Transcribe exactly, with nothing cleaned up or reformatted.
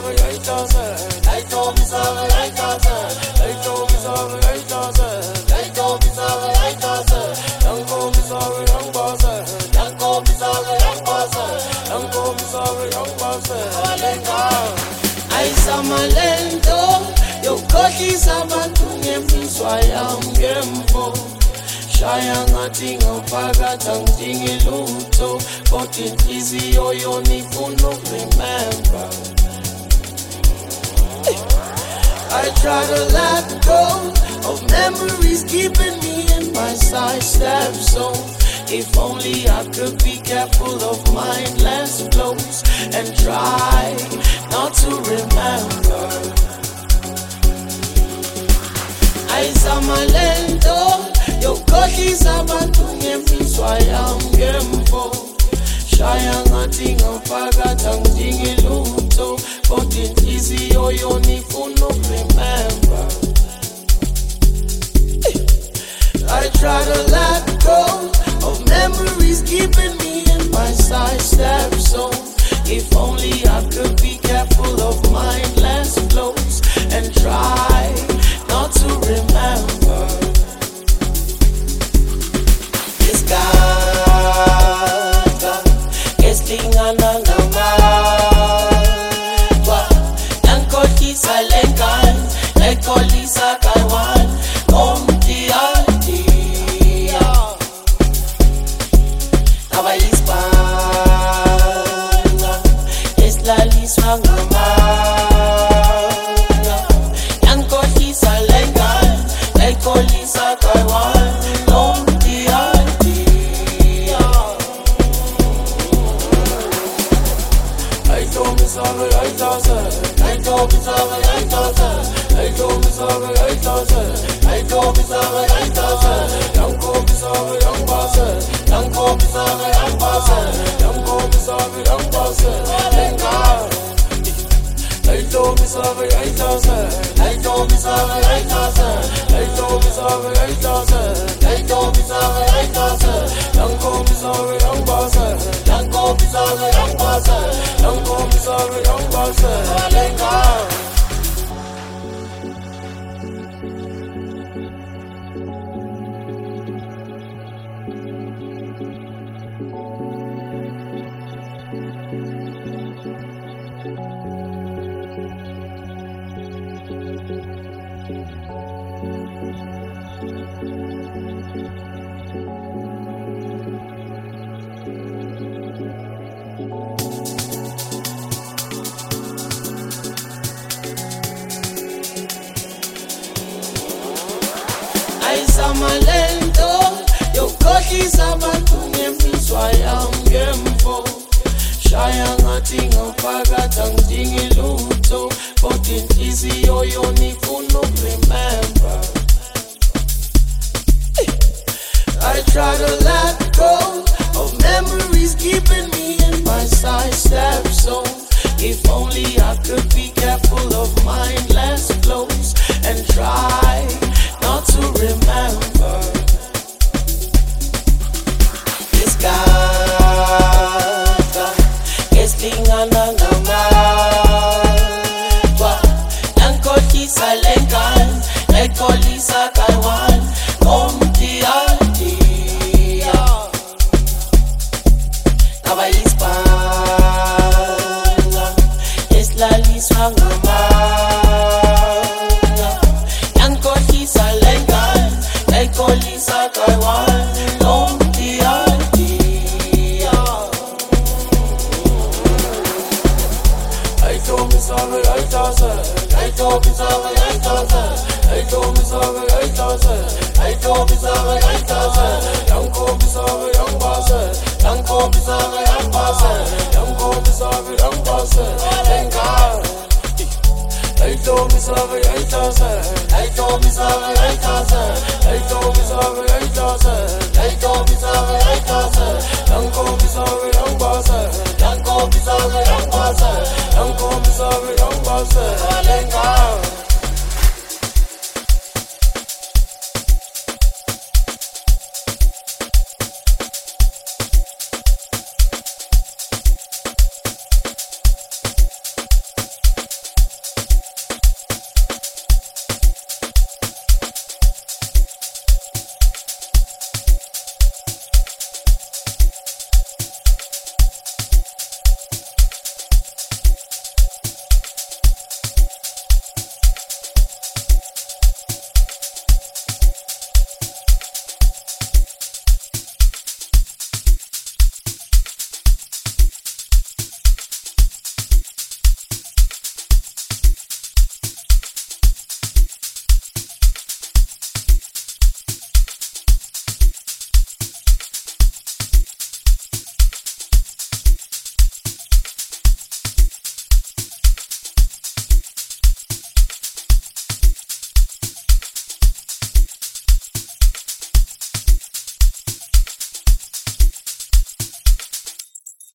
Ayisamalento yokhohlisa abantu ngemizwa yami ngemvo shaya ngathi ngaphakathi angidingi lutho kodwa inhliziyo yona ifuna ukuremember. I try to let go of memories keeping me in my sidestep zone. If only I could be careful of mindless blows and try not to remember. Ayisamalento yokhohlisa abantu ngemizwa yami ngemvo shaya ngathi ngaphakathi angidingi lutho kodwa inhliziyo yona ifuna ukuremember. I try to let go of memories keeping me in my sidestep zone. If only I could be careful of mindless blows and try not to remember. Iskata eslingana namatwa yankhohlisa lengane ekholisa kawan omtiya laliswa ngamanga yankhohlisa lengane ekholisa kawan omtiya. I told me sorry, I told her. I told me sorry, I told her. I told me sorry, I told her. I told me sorry, I told her. Young call me sorry, young boss. Young call me sorry, young boss. Young call me sorry, young boss. Thank God. I told me sorry, I told her. I told me sorry, I told her. I told me sorry, I told her. I told me sorry, I told her. Young call me sorry, young boss. Young call me sorry, young boss. Young call me sorry, young boss. Thank God. Ayisamalento yokhohlisa abantu ngemizwa yami ngemvo shaya ngathi ngaphakathi angidingi lutho kodwa inhliziyo yona ifuna ukuremember. I try to let go of memories keeping me in my sidestep zone. If only I could be careful of mindless blows and try not to remember. Iskata eslingana namatwa yankhohlisa lengane ekholisa kawan omtiya. Abayispana eslaliswa ngamanga yankhohlisa lengane ekholisa kawan omtiya. I told me sorry, I told her. I told me sorry, I told her. I told me sorry, I told her. I told me sorry, I told her. Young call me sorry, young boss. Young call me sorry, young boss. Young call me sorry, young boss. Thank God. I told me sorry, I told her. I told me sorry, I told her. I told me sorry, I told her. I told me sorry, I told her. Young call me sorry, young boss. Young call me sorry, young boss. Young call me sorry, young boss. Thank God.